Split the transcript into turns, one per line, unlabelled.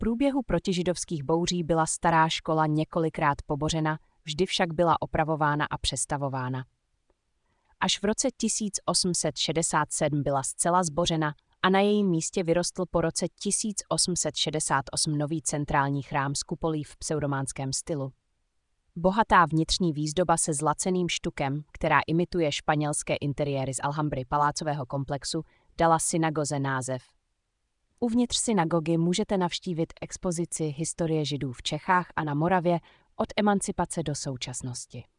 průběhu protižidovských bouří byla stará škola několikrát pobořena, vždy však byla opravována a přestavována. Až v roce 1867 byla zcela zbořena a na jejím místě vyrostl po roce 1868 nový centrální chrám s kupolí v pseudománském stylu. Bohatá vnitřní výzdoba se zlaceným štukem, která imituje španělské interiéry z Alhambry palácového komplexu, dala synagoze název. Uvnitř synagogy můžete navštívit expozici historie Židů v Čechách a na Moravě od emancipace do současnosti.